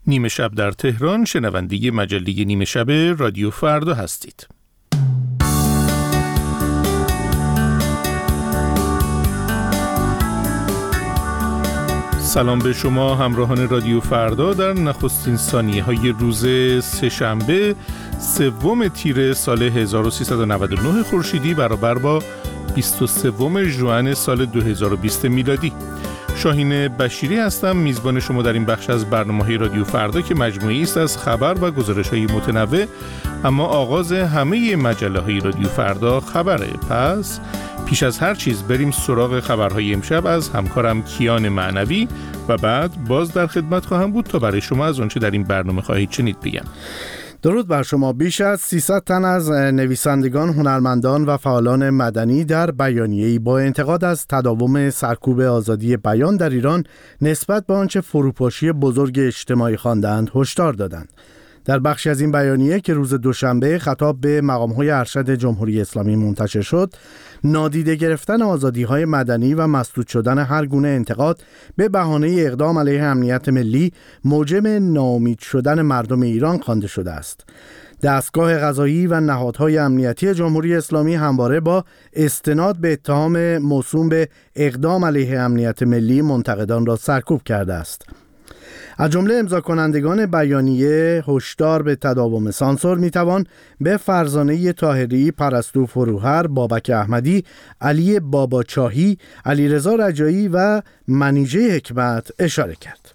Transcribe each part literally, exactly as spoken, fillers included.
نیمه شب در تهران، شنونده مجله نیمه شب رادیو فردا هستید. سلام به شما همراهان رادیو فردا در نخستین ثانیه های روز سه‌شنبه سوم تیر سال هزار و سیصد و نود و نه خورشیدی برابر با بیست و سوم ژوئن سال دو هزار و بیست میلادی. شاهین بشیری هستم، میزبان شما در این بخش از برنامه‌های رادیو فردا که مجموعه‌ای است از خبر و گزارش‌های متنوع، اما آغاز همه مجله‌های رادیو فردا خبره. پس پیش از هر چیز بریم سراغ خبرهای امشب از همکارم کیان معنوی و بعد باز در خدمت خواهم بود تا برای شما از آنچه در این برنامه خواهید شنید بگم. درود بر شما. بیش از سیصد تن از نویسندگان، هنرمندان و فعالان مدنی در بیانیه‌ای با انتقاد از تداوم سرکوب آزادی بیان در ایران نسبت به آنچه فروپاشی بزرگ اجتماعی خواندند هشدار دادند. در بخشی از این بیانیه که روز دوشنبه خطاب به مقام‌های ارشد جمهوری اسلامی منتشر شد، نادیده گرفتن آزادی‌های مدنی و مسدود شدن هر گونه انتقاد به بهانه اقدام علیه امنیت ملی موجب ناامید شدن مردم ایران خوانده شده است. دستگاه قضایی و نهادهای امنیتی جمهوری اسلامی همواره با استناد به اتهام موسوم به اقدام علیه امنیت ملی منتقدان را سرکوب کرده است. از جمله امضا کنندگان بیانیه هشدار به تداوم سانسور میتوان به فرزانه طاهری، پرستو فروهر، بابک احمدی، علی باباچاهی، علیرضا رجایی و منیژه حکمت اشاره کرد.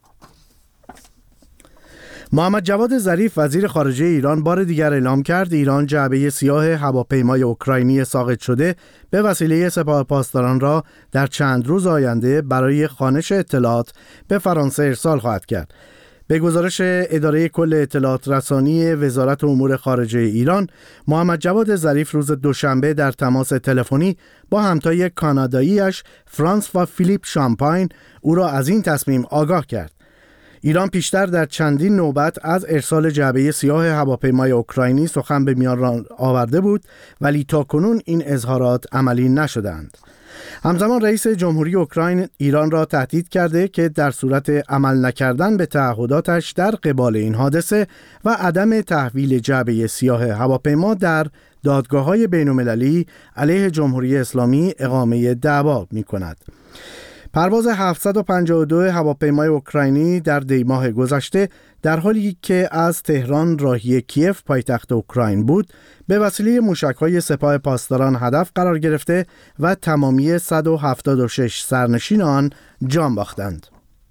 محمد جواد ظریف وزیر خارجه ایران بار دیگر اعلام کرد ایران جعبه سیاه هواپیمای اوکراینی ساقط شده به وسیله سپاه پاسداران را در چند روز آینده برای خوانش اطلاعات به فرانسه ارسال خواهد کرد. به گزارش اداره کل اطلاعات رسانی وزارت امور خارجه ایران، محمد جواد ظریف روز دوشنبه در تماس تلفنی با همتای کانادایی‌اش فرانس و فیلیپ شامپاین او را از این تصمیم آگاه کرد. ایران پیشتر در چندین نوبت از ارسال جعبه سیاه هواپیمای اوکراینی سخن به میان آورده بود، ولی تاکنون این اظهارات عملی نشدند. همزمان رئیس جمهوری اوکراین ایران را تهدید کرده که در صورت عمل نکردن به تعهداتش در قبال این حادثه و عدم تحویل جعبه سیاه هواپیما در دادگاه‌های بین‌المللی علیه جمهوری اسلامی اقامه دعوا می‌کند. پرواز هفتصد و پنجاه و دو هواپیمای اوکراینی در دیماه گذشته در حالی که از تهران راهی کیف پایتخت اوکراین بود به وسیله موشک‌های سپاه پاسداران هدف قرار گرفته و تمامی صد و هفتاد و شش سرنشین آن جان باختند.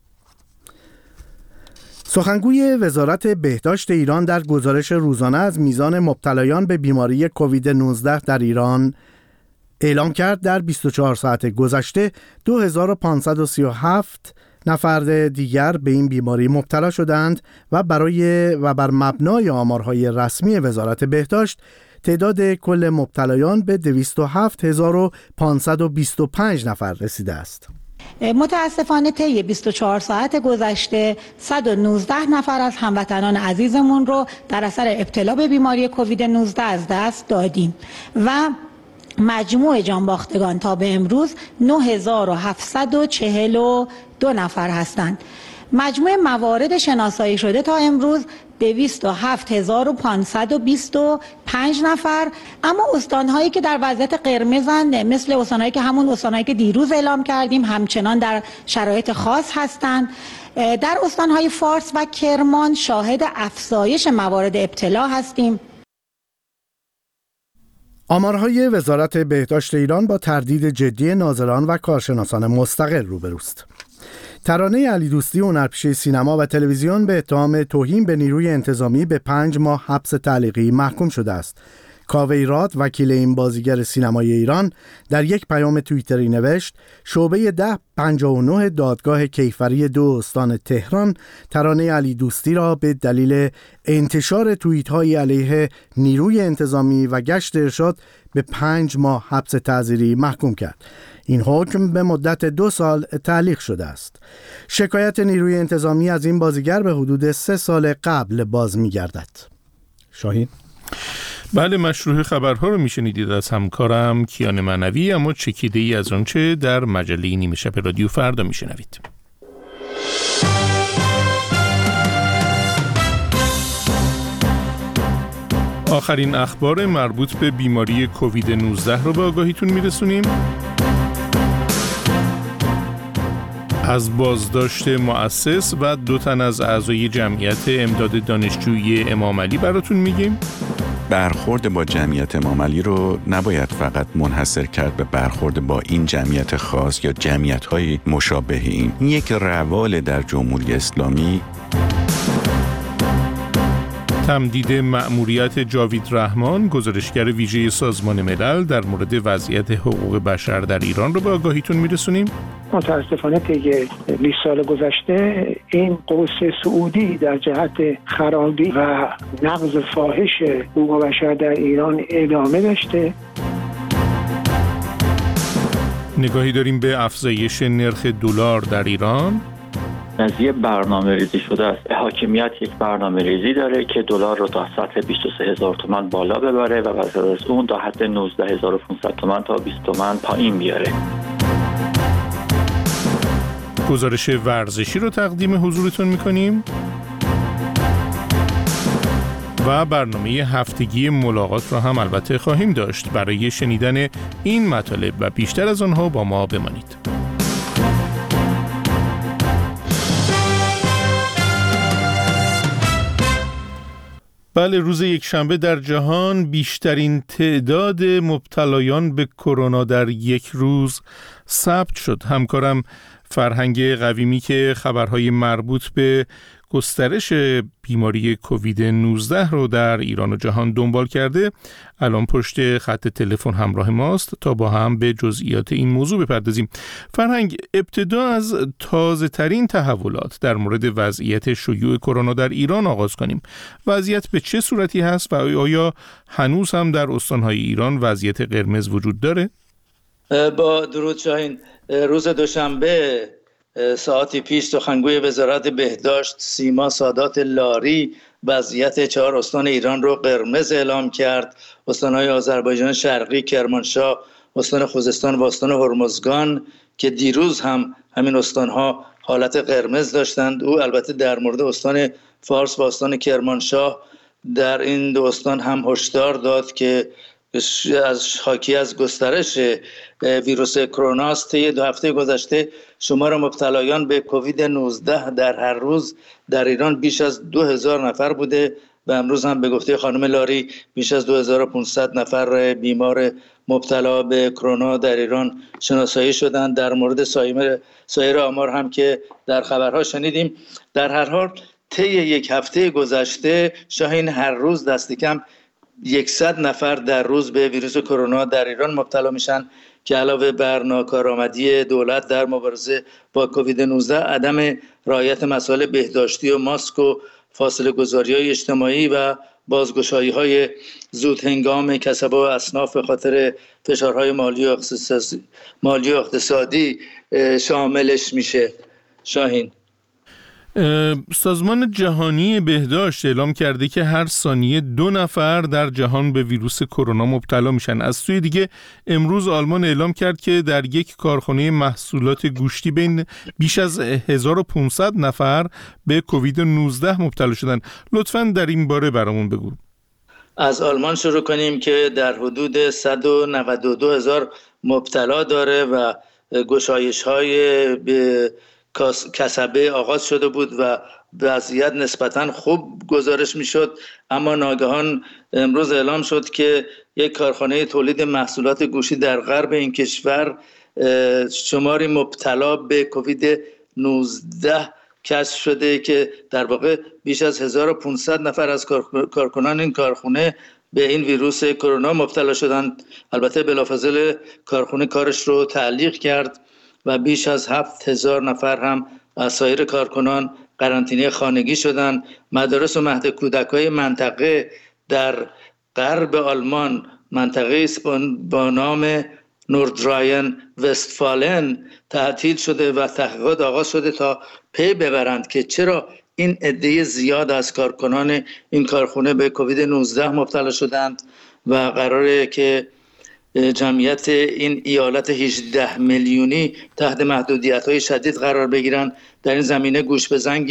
سخنگوی وزارت بهداشت ایران در گزارش روزانه از میزان مبتلایان به بیماری کووید نوزده در ایران اعلام کرد در بیست و چهار ساعت گذشته دو هزار و پانصد و سی و هفت نفر دیگر به این بیماری مبتلا شدند و برای و بر مبنای آمارهای رسمی وزارت بهداشت تعداد کل مبتلایان به دویست و هفت هزار و پانصد و بیست و پنج نفر رسیده است. متاسفانه طی بیست و چهار ساعت گذشته صد و نوزده نفر از هموطنان عزیزمون رو در اثر ابتلا به بیماری کووید نوزده از دست دادیم و مجموع جانباختگان تا به امروز نه هزار و هفتصد و چهل و دو نفر هستند. مجموع موارد شناسایی شده تا امروز دویست و هفت هزار و پانصد و بیست و پنج نفر، اما استانهایی که در وضعیت قرمزند مثل استانهایی که همون استانهایی که دیروز اعلام کردیم همچنان در شرایط خاص هستند. در استانهای فارس و کرمان شاهد افزایش موارد ابتلا هستیم. آمارهای وزارت بهداشت ایران با تردید جدی ناظران و کارشناسان مستقل روبروست. ترانه علی دوستی، هنرپیشه سینما و تلویزیون، به اتهام توهین به نیروی انتظامی به پنج ماه حبس تعلیقی محکوم شده است. کاویرات، وکیل این بازیگر سینمای ایران، در یک پیام توییتری نوشت: شعبه ده پنجاه و نه دادگاه کیفری دو استان تهران ترانه علی دوستی را به دلیل انتشار توییت‌های علیه نیروی انتظامی و گشت ارشاد به پنج ماه حبس تعزیری محکوم کرد. این حکم به مدت دو سال تعلیق شده است. شکایت نیروی انتظامی از این بازیگر به حدود سه سال قبل باز می‌گردد. شاهین؟ بله، مشروع خبرها رو میشنیدید از همکارم کیان معنوی، اما چکیده ای از آنچه در مجله نیمه شب رادیو فردا میشنوید. آخرین اخبار مربوط به بیماری کووید نوزده رو به آگاهیتون میرسونیم. از بازداشت مؤسس و دو تن از اعضای جمعیت امداد دانشجویی امام علی براتون میگیم. برخورد با جمعیت امام علی رو نباید فقط منحصر کرد به برخورد با این جمعیت خاص یا جمعیت‌های مشابه این. این یک روال در جمهوری اسلامی. تمدید مأموریت جاوید رحمان، گزارشگر ویژه سازمان ملل در مورد وضعیت حقوق بشر در ایران رو به آگاهیتون میرسونیم. متاسفانه طی بیست سال گذشته این قوس سعودی در جهت خرابی و نقض فاحش حقوق بشر در ایران ادامه داشته. نگاهی داریم به افزایش نرخ دلار در ایران. قضیه برنامه ریزی شده است. حاکمیت یک برنامه ریزی داره که دلار رو تا سطح بیست و سه هزار تومان بالا ببره و بعد از اون تا حد نوزده هزار و پانصد تومان تا بیست تومان پایین بیاره. گزارش ورزشی رو تقدیم حضورتون میکنیم و برنامه هفتگی ملاقات رو هم البته خواهیم داشت. برای شنیدن این مطالب و بیشتر از آنها با ما بمانید. بله، روز یکشنبه در جهان بیشترین تعداد مبتلایان به کرونا در یک روز ثبت شد. همکارم فرهنگ قویمی که خبرهای مربوط به گسترش بیماری کووید نوزده رو در ایران و جهان دنبال کرده، الان پشت خط تلفن همراه ماست تا با هم به جزئیات این موضوع بپردازیم. فرهنگ، ابتدا از تازه ترین تحولات در مورد وضعیت شیوع کرونا در ایران آغاز کنیم. وضعیت به چه صورتی هست و آیا هنوز هم در استانهای ایران وضعیت قرمز وجود داره؟ با درود شاهین، روز دوشنبه ساعتی پیش سخنگوی وزارت بهداشت سیما سادات لاری وضعیت چهار استان ایران رو قرمز اعلام کرد. استان‌های آذربایجان شرقی، کرمانشاه، استان خوزستان و استان هرمزگان که دیروز هم همین استان‌ها حالت قرمز داشتند. او البته در مورد استان فارس و استان کرمانشاه در این دو استان هم هشدار داد که از حاکی از گسترش ویروس کرونا است. طی دو هفته گذشته شمار مبتلایان به کووید نوزده در هر روز در ایران بیش از دو هزار نفر بوده و امروز هم به گفته خانم لاری بیش از دو هزار و پانصد نفر بیمار مبتلا به کرونا در ایران شناسایی شدند. در مورد سایر سایر آمار هم که در خبرها شنیدیم. در هر حال طی یک هفته گذشته شاهین هر روز دست کم صد نفر در روز به ویروس کرونا در ایران مبتلا میشن که علاوه بر ناکارآمدی دولت در مبارزه با کووید نوزده، عدم رعایت مسائل بهداشتی و ماسک و فاصله گذاری های اجتماعی و بازگشایی های زود هنگام کسب و اصناف به خاطر فشارهای مالی و اقتصادی, مالی و اقتصادی شاملش میشه. شاهین، سازمان جهانی بهداشت اعلام کرده که هر ثانیه دو نفر در جهان به ویروس کرونا مبتلا میشن. از سوی دیگه امروز آلمان اعلام کرد که در یک کارخانه محصولات گوشتی بین بیش از هزار و پانصد نفر به کووید نوزده مبتلا شدن. لطفاً در این باره برامون بگو. از آلمان شروع کنیم که در حدود صد و نود و دو هزار مبتلا داره و گشایش‌های به کسبه آغاز شده بود و وضعیت نسبتاً خوب گزارش میشد، اما ناگهان امروز اعلام شد که یک کارخانه تولید محصولات گوشی در غرب این کشور شماری مبتلا به کووید نوزده کشف شده که در واقع بیش از هزار و پانصد نفر از کارکنان این کارخانه به این ویروس کرونا مبتلا شدند. البته بلافاصله کارخانه کارش رو تعلیق کرد و بیش از هفت هزار نفر هم از سایر کارکنان قرنطینه خانگی شدند. مدارس و مهد کودک‌های منطقه در غرب آلمان، منطقه با نام نوردراین وستفالن تعطیل شده و تحقیقات آغاز شده تا پی ببرند که چرا این عده زیاد از کارکنان این کارخانه به کووید نوزده مبتلا شدند و قراره که جمعیت این ایالت هجده میلیونی تحت محدودیت‌های شدید قرار بگیرن. در این زمینه گوش بزنگیم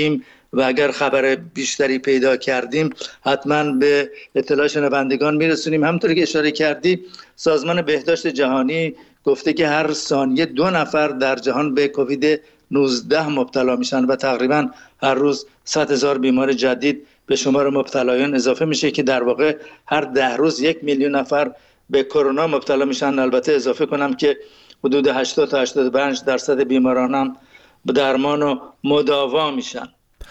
و اگر خبر بیشتری پیدا کردیم حتما به اطلاع شنوندگان میرسونیم. همونطور که اشاره کردی سازمان بهداشت جهانی گفته که هر ثانیه دو نفر در جهان به کووید نوزده مبتلا میشن و تقریبا هر روز صد هزار بیمار جدید به شمار مبتلایان اضافه میشه که در واقع هر ده روز یک میلیون نفر به کرونا مبتلا میشن. البته اضافه کنم که حدود هشتاد تا هشتاد و پنج درصد بیماران هم به درمان و مداوا میشن.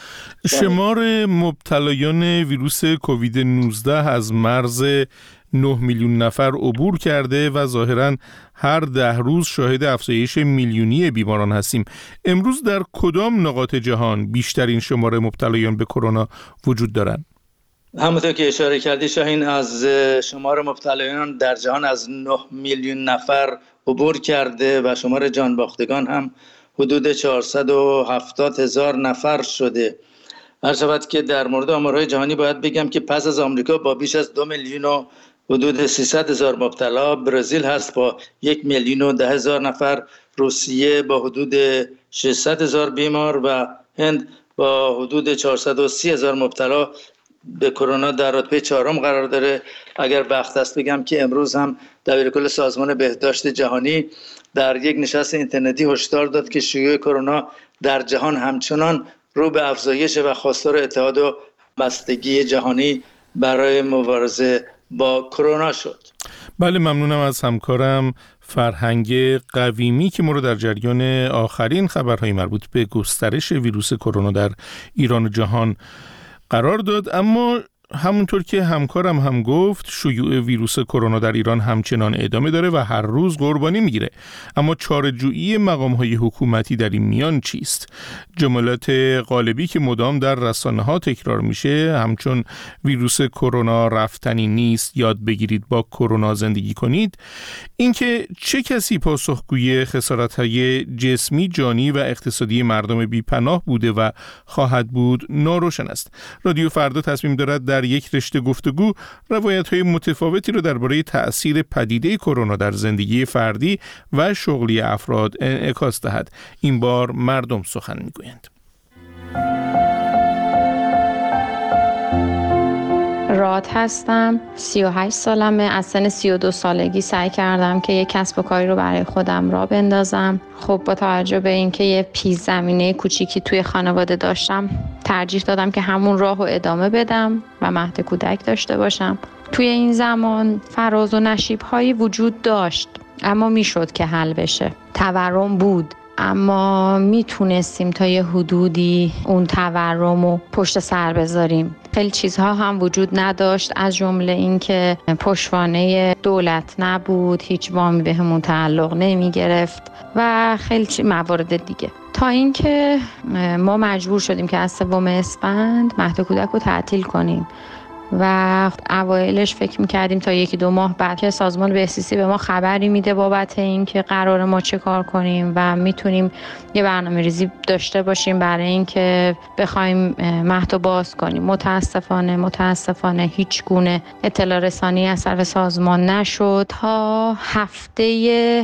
شمار مبتلایان ویروس کووید نوزده از مرز نه میلیون نفر عبور کرده و ظاهراً هر ده روز شاهد افزایش میلیونی بیماران هستیم. امروز در کدام نقاط جهان بیشترین شمار مبتلایان به کرونا وجود دارند؟ همونطور که اشاره کردی شاهین، از شمار مبتلایان در جهان از نه میلیون نفر عبور کرده و شمار جان باختگان هم حدود چهارصد و هفتاد هزار نفر شده. هر شود که در مورد آمارهای جهانی باید بگم که پس از آمریکا با بیش از دو میلیون و حدود سیصد هزار مبتلا، برزیل هست با یک میلیون و ده هزار نفر، روسیه با حدود ششصد هزار بیمار و هند با حدود چهارصد و سی هزار مبتلا به کرونا در رتبه چهارم قرار داره. اگر وقت است بگم که امروز هم دبیرکل سازمان بهداشت جهانی در یک نشست اینترنتی هشدار داد که شیوع کرونا در جهان همچنان رو به افزایش و خواستار اتحاد و بستگی جهانی برای مبارزه با کرونا شد. بله، ممنونم از همکارم فرهنگ قویمی که ما رو در جریان آخرین خبرهای مربوط به گسترش ویروس کرونا در ایران و جهان قرار داد. اما همونطور که همکارم هم گفت، شیوع ویروس کرونا در ایران همچنان ادامه داره و هر روز قربانی میگیره. اما چاره‌جویی مقام‌های حکومتی در این میان چیست؟ جملات غالبی که مدام در رسانه‌ها تکرار میشه، همچون ویروس کرونا رفتنی نیست، یاد بگیرید با کرونا زندگی کنید، اینکه چه کسی پاسخگوی خسارت‌های جسمی، جانی و اقتصادی مردم بی‌پناه بوده و خواهد بود ناروشن است. رادیو فردا تصمیم دارد در یک رشته گفتگو روایت‌های متفاوتی را درباره تأثیر پدیده کرونا در زندگی فردی و شغلی افراد انعکاس دهد. این بار مردم سخن می‌گویند. راد هستم، سی و هشت سالمه. از سن سی و دو سالگی سعی کردم که یک کسب و کاری رو برای خودم راه بندازم. خب با توجه به اینکه یه پیش زمینه کوچیکی توی خانواده داشتم، ترجیح دادم که همون راه رو ادامه بدم و مهد کودک داشته باشم. توی این زمان فراز و نشیب‌هایی وجود داشت، اما میشد که حل بشه. تورم بود، اما میتونستیم تا یه حدودی اون تورم رو پشت سر بذاریم. خیلی چیزها هم وجود نداشت، از جمله این که پشتوانه دولت نبود، هیچ وامی بهمون تعلق نمی گرفت و خیلی موارد دیگه، تا اینکه ما مجبور شدیم که از سوم اسفند مهد کودک رو تعطیل کنیم و اوایلش فکر میکردیم تا یکی دو ماه بعد که سازمان بهزیستی به ما خبری میده بابت این که قرار ما چه کار کنیم و میتونیم یه برنامه ریزی داشته باشیم برای این که بخوایم مهد رو باز کنیم. متاسفانه متاسفانه هیچ گونه اطلاع رسانی از طرف سازمان نشد تا هفته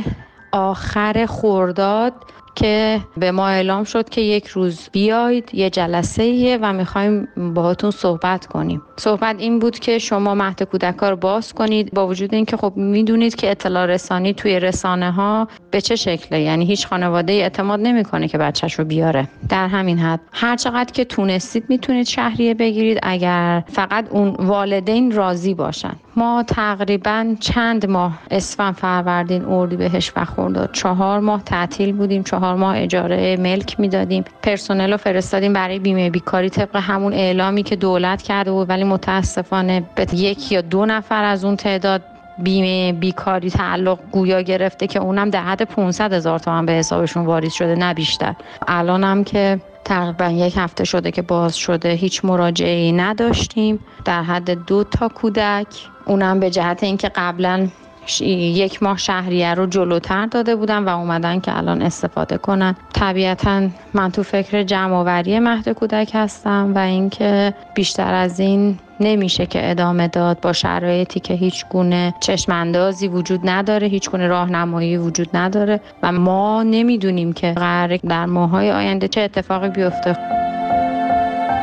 آخر خرداد که به ما اعلام شد که یک روز بیاید یه جلسه‌ایه و میخوایم باهاتون صحبت کنیم. صحبت این بود که شما مهد کودک‌ها رو باز کنید، با وجود این که خب میدونید که اطلاع رسانی توی رسانه ها به چه شکله، یعنی هیچ خانواده اعتماد نمیکنه که بچه‌ش رو بیاره. در همین حد هر چقدر که تونستید میتونید شهریه بگیرید اگر فقط اون والدین راضی باشن. ما تقریباً چند ماه، اسفند، فروردین، اردیبهشت و خرداد، چهار ماه تعطیل بودیم. چهار ماه اجاره ملک میدادیم. پرسنل رو فرستادیم برای بیمه بیکاری طبق همون اعلامی که دولت کرده بود، ولی متاسفانه به یک یا دو نفر از اون تعداد بیمه بیکاری تعلق گویا گرفته که اونم در حد پانصد هزار تومان به حسابشون واریز شده، نه بیشتر. الانم که تقریبا یک هفته شده که باز شده، هیچ مراجعه‌ای نداشتیم در حد دو تا کودک، اونم به جهت اینکه قبلا یک ماه شهریه رو جلوتر داده بودن و اومدن که الان استفاده کنن. طبیعتا من تو فکر جمع‌آوری مهد کودک هستم و اینکه بیشتر از این نمیشه که ادامه داد با شرایطی که هیچ گونه چشم اندازی وجود نداره، هیچ گونه راهنمایی وجود نداره و ما نمیدونیم که قراره در ماه‌های آینده چه اتفاقی بیفته.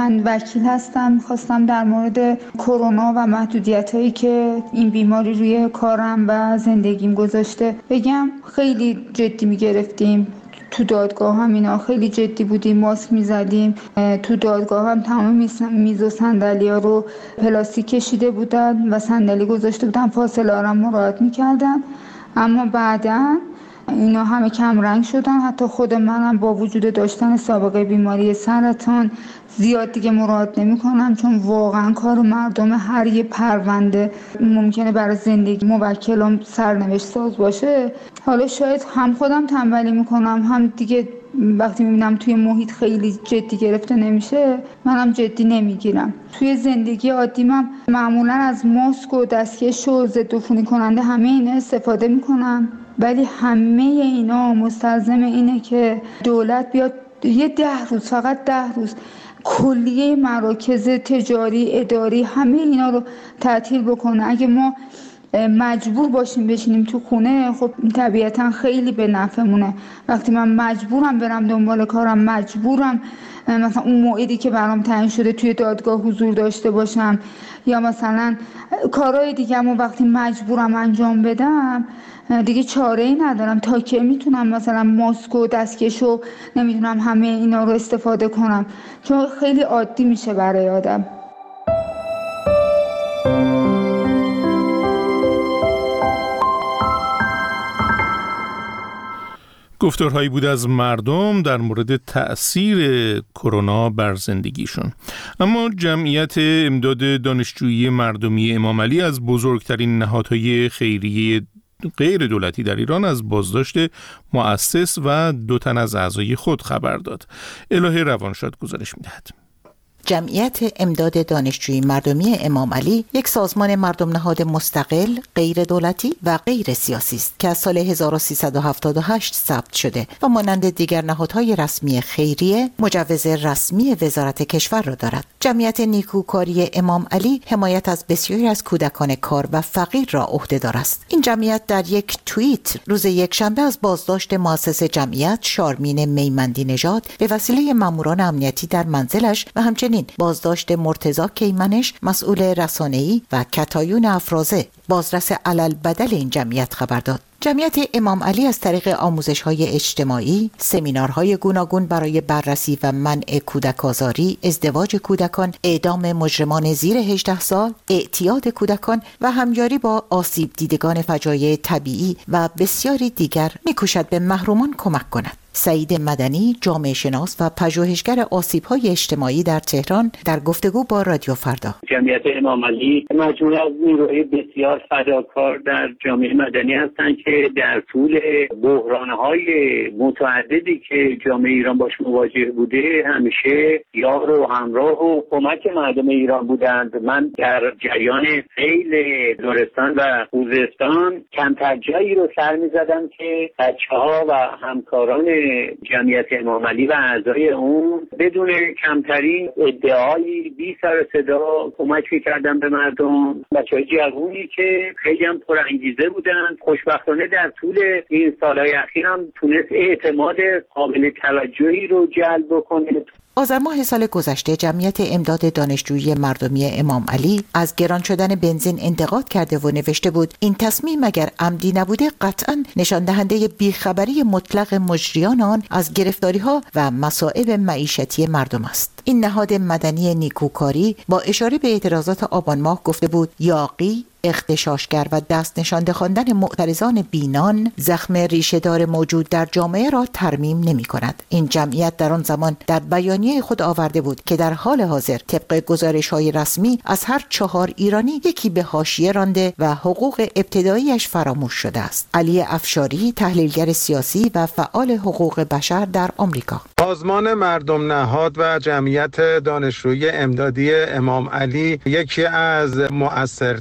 من وکیل هستم. میخواستم در مورد کرونا و محدودیت‌هایی که این بیماری روی کارم و زندگیم گذاشته بگم. خیلی جدی میگرفتیم تو دادگاه هم، اینا خیلی جدی بودیم، ماسک میزدیم. تو دادگاه هم تمام میز و صندلی ها رو پلاستیک کشیده بودن و صندلی گذاشته بودن، فاصله ها رو مراعات میکردن. اما بعداً اینا همه کم رنگ شدن. حتی خود منم با وجود داشتن سابقه بیماری سرطان زیاد دیگه مراعات نمی کنم، چون واقعا کار مردم هر یه پرونده ممکنه برای زندگی موکلم سرنوشت ساز باشه. حالا شاید هم خودم تنبلی میکنم، هم دیگه وقتی میبینم توی محیط خیلی جدی گرفته نمیشه منم جدی نمیگیرم. توی زندگی عادیم معمولا از ماسک و دستکش و ضد عفونی کننده همه اینا استفاده میکنم، ولی همه اینا مستلزم اینه که دولت بیاد یه ده روز، فقط ده روز کلیه مراکز تجاری، اداری، همه اینا رو تعطیل بکنه. اگه ما مجبور باشیم بشینیم تو خونه، خب طبیعتا خیلی به نفعمونه. وقتی من مجبورم برم دنبال کارم، مجبورم مثلا اون موعدی که برام تعیین شده توی دادگاه حضور داشته باشم، یا مثلا کارهای دیگه‌مو وقتی مجبورم انجام بدم، دیگه چاره ای ندارم. تا که میتونم مثلا ماسک و دستکش و نمیدونم همه اینا رو استفاده کنم، چون خیلی عادی میشه برای آدم. گفتارهایی بود از مردم در مورد تأثیر کرونا بر زندگیشون. اما جمعیت امداد دانشجویی مردمی امام علی از بزرگترین نهادهای خیریه غیر دولتی در ایران از بازداشت مؤسس و دو تن از اعضای خود خبر داد. الهه روانشاد گزارش می‌دهد. جمعیت امداد دانشجویی مردمی امام علی یک سازمان مردم نهاد مستقل، غیر دولتی و غیر سیاسی است که از سال هزار و سیصد و هفتاد و هشت ثبت شده و مانند دیگر نهادهای رسمی خیریه مجوز رسمی وزارت کشور را دارد. جمعیت نیکوکاری امام علی حمایت از بسیاری از کودکان کار و فقیر را عهده‌دار است. این جمعیت در یک توییت روز یکشنبه از بازداشت مؤسس جمعیت شارمین میمندی نژاد به وسیله ماموران امنیتی در منزلش و همچنین بازداشت مرتضی کیمنش مسئول رسانه‌ای و کتایون افرازه بازرس عللبدل این جمعیت خبر داد. جمعیت امام علی از طریق آموزش‌های اجتماعی، سمینارهای گوناگون برای بررسی و منع کودک آزاری، ازدواج کودکان، اعدام مجرمان زیر هجده سال، اعتیاد کودکان و همیاری با آسیب دیدگان فجایع طبیعی و بسیاری دیگر می‌کوشد به محرومان کمک کند. سعید مدنی، جامعه شناس و پژوهشگر آسیب‌های اجتماعی در تهران در گفتگو با رادیو فردا: جمعیت امام علی مجموعه از نیروهای بسیار فداکار در جامعه مدنی هستند که در طول بحران‌های متعددی که جامعه ایران باش مواجه بوده همیشه یار و همراه و کمک مردم ایران بودند. من در جریان سیل لرستان و خوزستان کمتر جایی رو سر می‌زدم که بچه‌ها و همکاران جمعیت امام علی و اعضای اون بدون کمترین ادعایی بی سر و صدا کمک می‌کردن به مردم. بچه‌های جوونی که خیلی هم پرانگیزه بودن. خوشبختانه در طول این سالهای اخیر هم تونست اعتماد قابل توجهی رو جلب بکنه. آذر ماه سال گذشته جمعیت امداد دانشجویی مردمی امام علی از گران شدن بنزین انتقاد کرده و نوشته بود این تصمیم اگر عمدی نبوده قطعاً نشان دهنده بیخبری مطلق مجریان آن از گرفتاری‌ها و مصائب معیشتی مردم است. این نهاد مدنی نیکوکاری با اشاره به اعتراضات آبان ماه گفته بود یاغی، اغتشاشگر و دست نشانده خواندن معترضان بینان زخم ریشه‌دار موجود در جامعه را ترمیم نمی کند. این جمعیت در آن زمان در بیانیه خود آورده بود که در حال حاضر طبق گزارش‌های رسمی از هر چهار ایرانی یکی به حاشیه رانده و حقوق ابتداییش فراموش شده است. علی افشاری، تحلیلگر سیاسی و فعال حقوق بشر در آمریکا: سازمان مردم نهاد و جمعیت دانشجویی امدادی امام علی یکی از مؤثرترین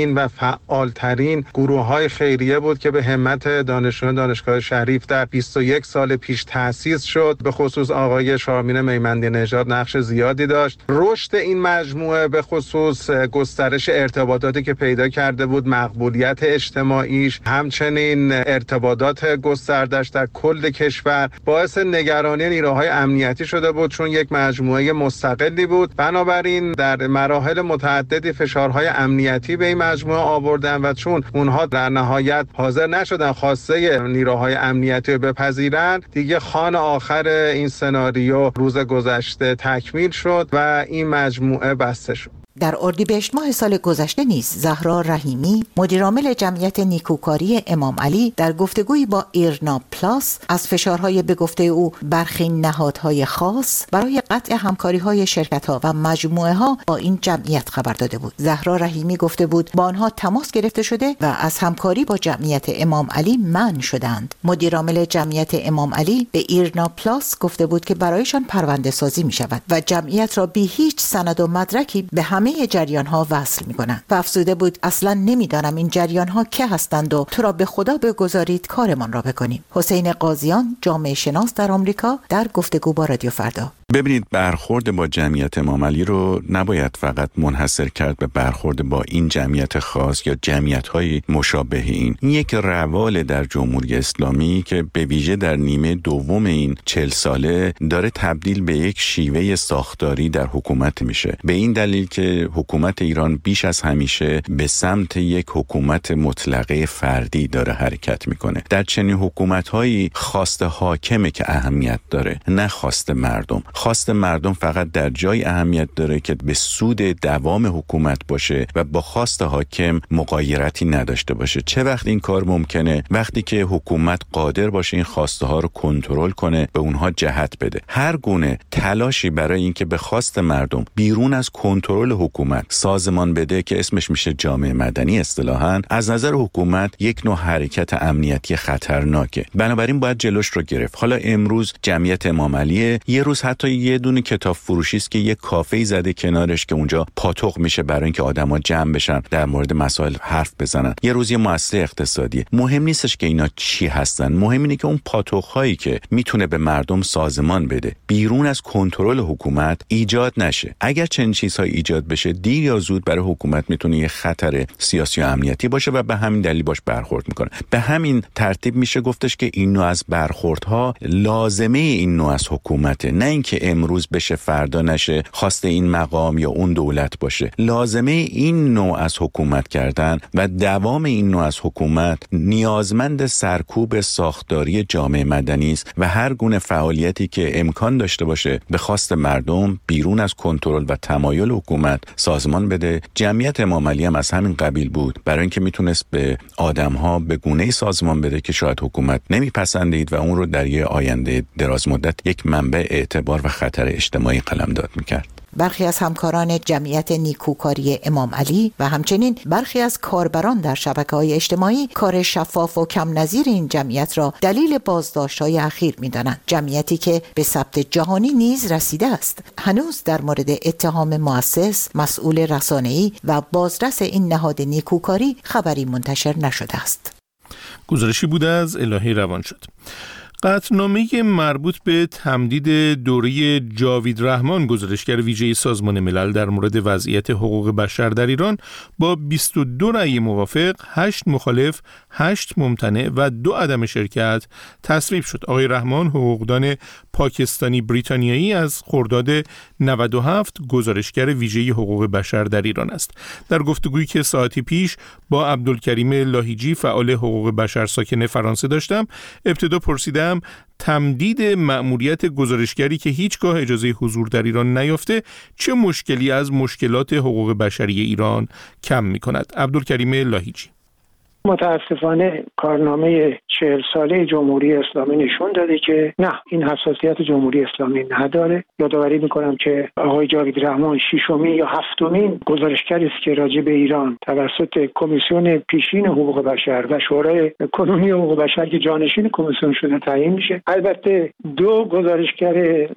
ترین و فعالترین گروه‌های خیریه بود که به همت دانشجویان دانشگاه شریف در بیست و یک سال پیش تأسیس شد. به خصوص آقای شارمین میمندی نژاد نقش زیادی داشت. رشد این مجموعه به خصوص گسترش ارتباطاتی که پیدا کرده بود، مقبولیت اجتماعیش، همچنین ارتباطات گستردش در کل کشور باعث نگرانی نیروهای امنیتی شده بود، چون یک مجموعه مستقلی بود. بنابراین در مراحل متعددی فشارهای امنیتی به این مجموعه آوردن و چون اونها در نهایت حاضر نشدن خواسته نیروهای امنیتی رو بپذیرن، دیگه خوان آخر این سناریو روز گذشته تکمیل شد و این مجموعه بسته شد. در اردیبهشت ماه سال گذشته نیز زهرا رحیمی مدیرعامل جمعیت نیکوکاری امام علی در گفتگویی با ایرنا پلاس از فشارهای به گفته او برخی نهادهای خاص برای قطع همکاری‌های شرکت‌ها و مجموعه‌ها با این جمعیت خبر داده بود. زهرا رحیمی گفته بود با آنها تماس گرفته شده و از همکاری با جمعیت امام علی منع شدند. مدیرعامل جمعیت امام علی به ایرنا پلاس گفته بود که برایشان پرونده سازی می‌شود و جمعیت را بی هیچ سند و مدرکی به همه جریان ها وصل می کنند و افزوده بود اصلا نمیدانم این جریان ها که هستند و تو را به خدا بگذارید کارمان را بکنیم. حسین قاضیان جامعه شناس در آمریکا در گفتگو با رادیو فردا: ببینید، برخورد با جمعیت امام علی رو نباید فقط منحصر کرد به برخورد با این جمعیت خاص یا جمعیت‌های مشابه این. این یک روال در جمهوری اسلامی که به ویژه در نیمه دوم این چهل ساله داره تبدیل به یک شیوه ساختاری در حکومت میشه. به این دلیل که حکومت ایران بیش از همیشه به سمت یک حکومت مطلقه فردی داره حرکت میکنه. در چنین حکومت‌هایی خواست حاکمه که اهمیت داره، نه خواست مردم. خواست مردم فقط در جای اهمیت داره که به سود دوام حکومت باشه و با خواست حاکم مغایرتی نداشته باشه. چه وقت این کار ممکنه؟ وقتی که حکومت قادر باشه این خواسته ها رو کنترل کنه، به اونها جهت بده. هر گونه تلاشی برای اینکه به خواست مردم بیرون از کنترل حکومت سازمان بده که اسمش میشه جامعه مدنی اصطلاحاً، از نظر حکومت یک نوع حرکت امنیتی خطرناکه. بنابراین باید جلوش رو گرفت. حالا امروز جمعیت امام علی یه روز حتی یه دونه کتاب فروشی است که یه کافه‌ای زده کنارش که اونجا پاتوق میشه برای اینکه آدما جمع بشن در مورد مسائل حرف بزنن. یه روز یه مؤسسه اقتصادی. مهم نیستش که اینا چی هستن، مهم اینه که اون پاتوق‌هایی که میتونه به مردم سازمان بده بیرون از کنترل حکومت ایجاد نشه. اگر چنین چیزهای ایجاد بشه، دیر یا زود برای حکومت میتونه یه خطر سیاسی و امنیتی باشه و به همین دلیل باش برخورد میکنه. به همین ترتیب میشه گفتش که این نوع از برخوردها لازمه این نوع از حکومته، نه اینکه امروز بشه فردا نشه، خواست این مقام یا اون دولت باشه. لازمه این نوع از حکومت کردن و دوام این نوع از حکومت نیازمند سرکوب ساختاری جامعه مدنی است و هر گونه فعالیتی که امکان داشته باشه به خواست مردم بیرون از کنترل و تمایل حکومت سازمان بده. جمعیت امام علی هم از همین قبیل بود، برای اینکه میتونست به آدم‌ها به گونه‌ای سازمان بده که شاید حکومت نمیپسندید و اون رو در یه آینده دراز مدت یک منبع اعتبار و خطر اجتماعی قلمداد میکرد. برخی از همکاران جمعیت نیکوکاری امام علی و همچنین برخی از کاربران در شبکه‌های اجتماعی کار شفاف و کم نظیر این جمعیت را دلیل بازداشت‌های اخیر می‌دانند. جمعیتی که به ثبت جهانی نیز رسیده است. هنوز در مورد اتهام مؤسس، مسئول رسانه‌ای و بازرس این نهاد نیکوکاری خبری منتشر نشده است. گزارشی بوده از الهی روانشد. قطعنامه مربوط به تمدید دوره جاوید رحمان، گزارشگر ویژه سازمان ملل در مورد وضعیت حقوق بشر در ایران، با بیست و دو رأی موافق، هشت مخالف، هشت ممتنع و دو عدم شرکت تصویب شد. آقای رحمان حقوقدان پاکستانی بریتانیایی از خرداد نود و هفت گزارشگر ویژه حقوق بشر در ایران است. در گفتگویی که ساعتی پیش با عبدالکریم لاهیجی فعال حقوق بشر ساکن فرانسه داشتم، ابتدا پرسیدم تمدید مأموریت گزارشگری که هیچگاه اجازه حضور در ایران نیافته چه مشکلی از مشکلات حقوق بشری ایران کم می کند. عبدالکریم لاهیجی: متاسفانه کارنامه چهل ساله جمهوری اسلامی نشون داده که نه، این حساسیت جمهوری اسلامی نداره. یادآوری میکنم که آقای جاوید رحمان ششمین یا هفتمین گزارشگری است که راجع به ایران توسط کمیسیون پیشین حقوق بشر و شورای کنونی حقوق بشر که جانشین کمیسیون شده تعیین میشه. البته دو گزارشگر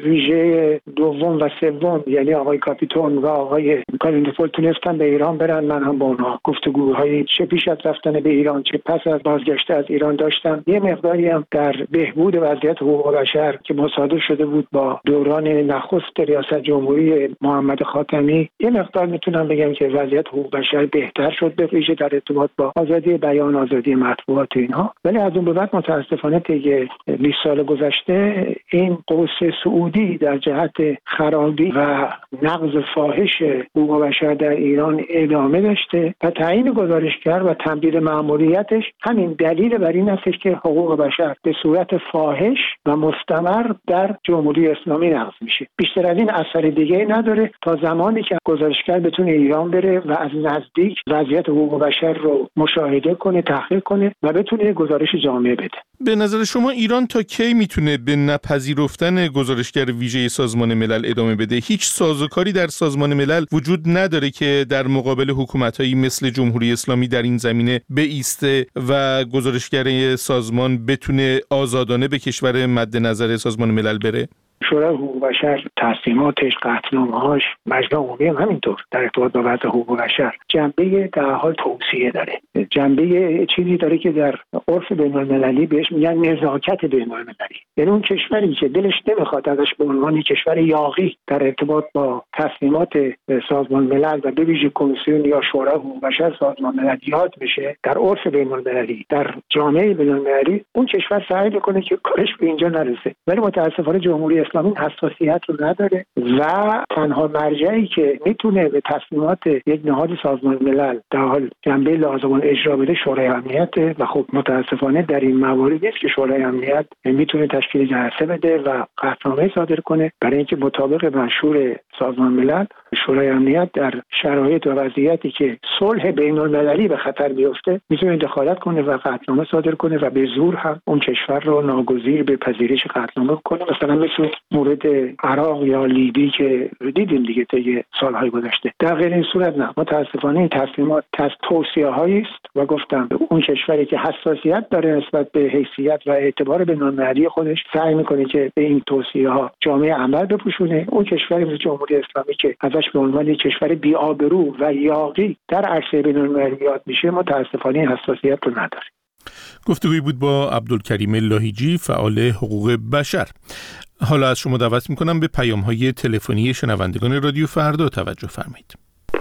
ویژه دوم و سوم، یعنی آقای کاپیتون و آقای کالیندوپول، تونستن به ایران برن. من هم با اونها گفتگوهای چه پیش از رفتن به ایران چه پس از بازگشت از ایران داشتم. یه مقداری هم در بهبود وضعیت حقوق بشر که مصادف شده بود با دوران نخست ریاست جمهوری محمد خاتمی، یه مقدار میتونم بگم که وضعیت حقوق بشر بهتر شد، به ویژه در ارتباط با آزادی بیان، آزادی مطبوعات اینها. ولی از اون به بعد متاسفانه طی بیست سال گذشته این قوس سعودی در جهت خرابی و نقض فاحش حقوق بشر در ایران ادامه داشته و تعیین گزارشگر و تمدید مأموریتش همین دلیل بر این است که حقوق بشر به صورت فاحش و مستمر در جمهوری اسلامی نقض میشه. بیشتر از این اثر دیگه نداره تا زمانی که گزارشگر بتونه ایران بره و از نزدیک وضعیت حقوق بشر رو مشاهده کنه، تحقیق کنه و بتونه گزارش جامع بده. به نظر شما ایران تا کی میتونه به نپذیرفتن گزارشگر ویژه سازمان ملل ادامه بده؟ هیچ سازوکاری در سازمان ملل وجود نداره که در مقابل حکومتایی مثل جمهوری اسلامی در این زمینه بایسته و گزارشگر سازمان بتونه آزادانه به کشور مد نظر سازمان ملل بره؟ شورای حقوق بشر تصمیماتش، قطعنامه‌هاش، مجمع عمومی هم همینطور در ارتباط با وضع حقوق بشر جنبه در حال توسعه داره. جنبه چیزی داره که در عرف بین‌المللی بهش میگن نزاکت بین‌المللی. یعنی اون کشوری که دلش نمیخواد ازش به عنوان کشور یاغی در ارتباط با تصمیمات سازمان ملل و به ویژه کمیسیون یا شورای حقوق بشر سازمان ملل یاد بشه در عرف بین‌المللی، در جامعه بین‌المللی، اون کشور سعی میکنه که کارش به اینجا نرسه. ولی متاسفانه جمهوری اسلامی حساسیت رو نداره و تنها مرجعی که میتونه به تصمیمات یک نهاد سازمان ملل در حال جنبه لازم اجرا بده شورای امنیت و خب متاسفانه در این موارد نیست که شورای امنیت میتونه تشکیل جلسه بده و قطعنامه صادر کنه برای اینکه مطابق منشور سازمان ملل شورای امنیت در شرایط و وضعیتی که صلح بین‌المللی به خطر بیفته میتونه دخالت کنه و قطعنامه صادر کنه و به زور هم اون کشور رو ناگزیر به پذیرش قطعنامه کنه. مثلا مثل مورد عراق یا لیبی که دیدیم دیگه طی سالهای گذشته. در غیر این صورت نه، متاسفانه این تصمیمات از توصیه‌هایی است و گفتم اون کشوری که حساسیت داره نسبت به حیثیت و اعتبار بین‌المللی خودش سعی میکنه که به این توصیه‌ها جامعه عمل بپوشونه. اون کشوری مثل جمهوری اسلامی که ازش به عنوان یک کشور بی‌آبرو و یاغی در عرصه بین‌المللی یاد میشه متاسفانه این حساسیت رو نداره. گفتگویی بود با عبدالکریم لاهیجی، فعال حقوق بشر. حالا از شما دعوت میکنم به پیام‌های تلفنی شنوندگان رادیو فردا توجه فرمایید.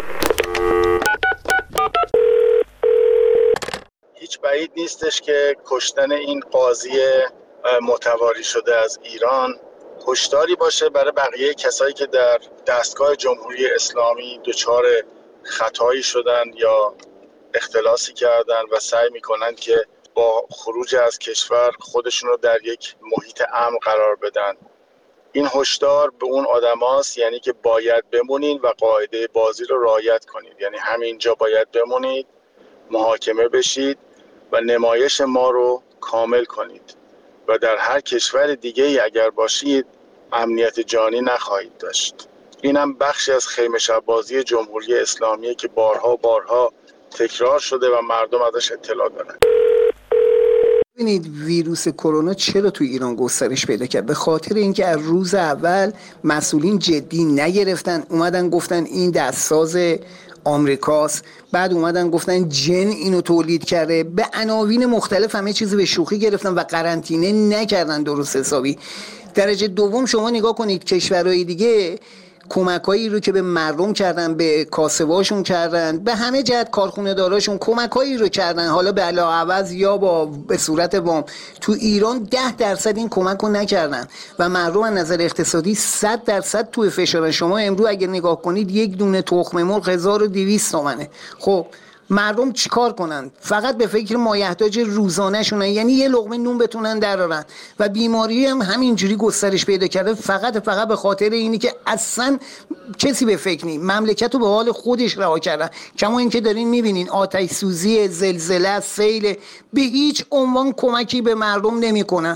هیچ بعید نیستش که کشتن این قاضی متواری شده از ایران هشداری باشه برای بقیه کسایی که در دستگاه جمهوری اسلامی دچار خطایی شدن یا اختلاسی کردن و سعی میکنن که با خروج از کشور خودشون رو در یک محیط امن قرار بدن. این هشدار به اون آدماست، یعنی که باید بمونید و قاعده بازی رو رعایت کنید. یعنی همینجا باید بمونید، محاکمه بشید و نمایش ما رو کامل کنید و در هر کشور دیگه ای اگر باشید امنیت جانی نخواهید داشت. اینم بخشی از خیمه شب بازی جمهوری اسلامی که بارها بارها تکرار شده و مردم ازش اطلاع دارن. ببینید ویروس کرونا چرا تو ایران گسترش پیدا کرد؟ به خاطر اینکه از روز اول مسئولین جدی نگرفتن، اومدن گفتن این دستساز آمریکاست، بعد اومدن گفتن جن اینو تولید کرده، به عناوین مختلف همه چیزی به شوخی گرفتن و قرنطینه نکردن درست حسابی. درجه دوم شما نگاه کنید کشورهای دیگه کمکایی رو که به مردم کردن، به کاسباشون کردن، به همه جهت کارخونه داراشون کمکایی رو کردن، حالا به علاوه یا با به صورت وام. تو ایران ده درصد این کمک رو نکردن و مردم از نظر اقتصادی صد درصد توی فشار. شما امروز اگر نگاه کنید یک دونه تخم مرغ هزار و دویست تومنه. خب مردم چیکار کنن؟ فقط به فکر مایحتاج روزانه شونن، یعنی یه لقمه نون بتونن درارن و بیماری هم همینجوری گسترش پیدا کرده فقط فقط به خاطر اینی که اصلا کسی به فکر نی، مملکت رو به حال خودش رها کردن. کما اینکه دارین میبینین آتش سوزی، زلزله، سیل، به هیچ عنوان کمکی به مردم نمیکنن.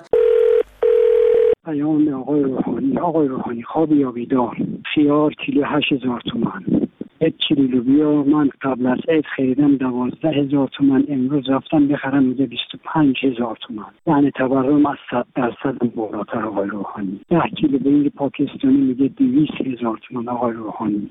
پیام آقای روحانی. آقای روحانی خواب یا بیدار، خیار کیلو هشت هزار تومان، یک کیلو لوبیا من قبل از عید خریدم دوازده هزار تومان، امروز رفتم بخرم میگه بیست و پنج هزار تومان. یعنی تورم از صد درصد بالاتر. آقای روحانی ده کیلو بینگ پاکستانی میگه دویست هزار تومان. آقای روحانی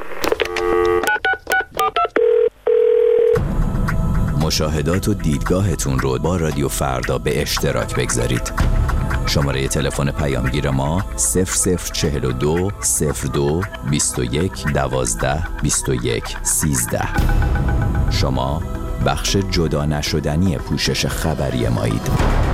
مشاهدات و دیدگاهتون رو با رادیو فردا به اشتراک بگذارید. شماره تلفن پیامگیر ما صفر صفر چهل و دو صفر دو بیست و یک دوازده بیست و یک سیزده. شما بخش جدا نشدنی پوشش خبری مایید.